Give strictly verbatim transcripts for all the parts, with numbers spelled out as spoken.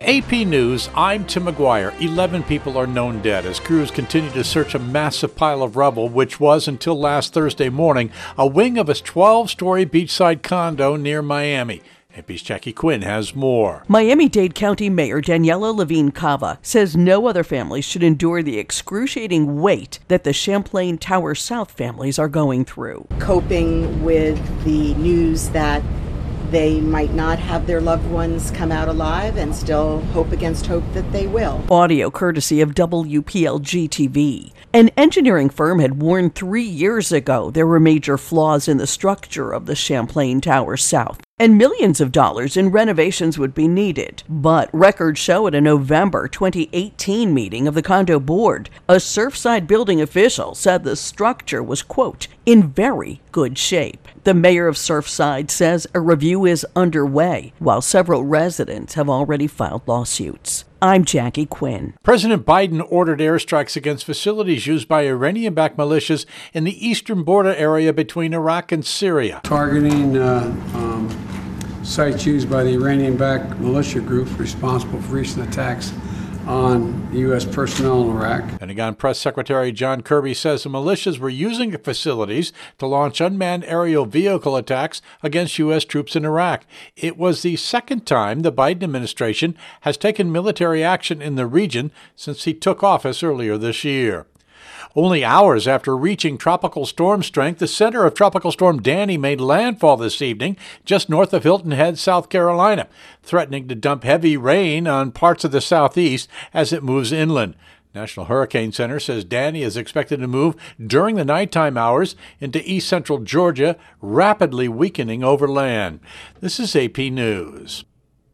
A P News, I'm Tim McGuire. eleven people are known dead as crews continue to search a massive pile of rubble, which was, until last Thursday morning, a wing of a twelve-story beachside condo near Miami. A P's Jackie Quinn has more. Miami-Dade County Mayor Daniela Levine Cava says no other families should endure the excruciating weight that the Champlain Tower South families are going through. Coping with the news that they might not have their loved ones come out alive and still hope against hope that they will. Audio courtesy of W P L G T V. An engineering firm had warned three years ago there were major flaws in the structure of the Champlain Tower South, and millions of dollars in renovations would be needed. But records show at a November twenty eighteen meeting of the condo board, a Surfside building official said the structure was, quote, in very good shape. The mayor of Surfside says a review is underway, while several residents have already filed lawsuits. I'm Jackie Quinn. President Biden ordered airstrikes against facilities used by Iranian-backed militias in the eastern border area between Iraq and Syria. Targeting uh, um, sites used by the Iranian-backed militia groups responsible for recent attacks on U S personnel in Iraq. Pentagon Press Secretary John Kirby says the militias were using the facilities to launch unmanned aerial vehicle attacks against U S troops in Iraq. It was the second time the Biden administration has taken military action in the region since he took office earlier this year. Only hours after reaching tropical storm strength, the center of Tropical Storm Danny made landfall this evening just north of Hilton Head, South Carolina, threatening to dump heavy rain on parts of the southeast as it moves inland. National Hurricane Center says Danny is expected to move during the nighttime hours into east central Georgia, rapidly weakening over land. This is A P News.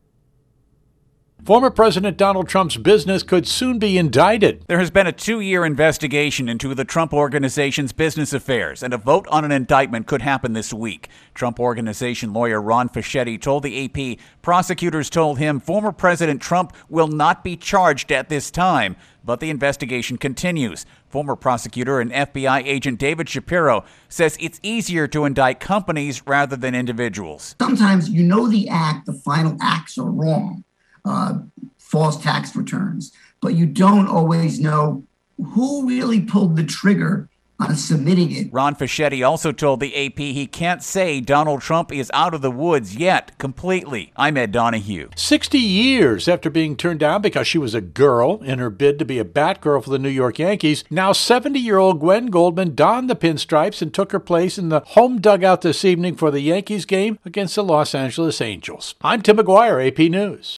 Former President Donald Trump's business could soon be indicted. There has been a two-year investigation into the Trump Organization's business affairs, and a vote on an indictment could happen this week. Trump Organization lawyer Ron Fischetti told the A P prosecutors told him former President Trump will not be charged at this time, but the investigation continues. Former prosecutor and F B I agent David Shapiro says it's easier to indict companies rather than individuals. Sometimes you know the act, the final acts are wrong. Uh, false tax returns, but you don't always know who really pulled the trigger on submitting it. Ron Fischetti also told the A P he can't say Donald Trump is out of the woods yet completely. I'm Ed Donahue. sixty years after being turned down because she was a girl in her bid to be a Batgirl for the New York Yankees, now seventy-year-old Gwen Goldman donned the pinstripes and took her place in the home dugout this evening for the Yankees game against the Los Angeles Angels. I'm Tim McGuire, A P News.